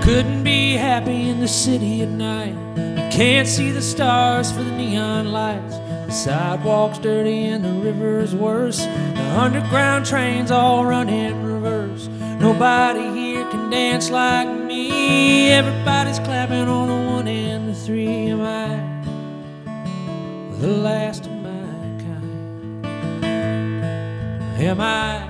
couldn't be happy in the city at night. You can't see the stars for the neon lights. The sidewalk's dirty and the river's worse. The underground trains all run in reverse. Nobody here can dance like me. Everybody's clapping on the 1 and the 3. Am I the last of my kind? Am I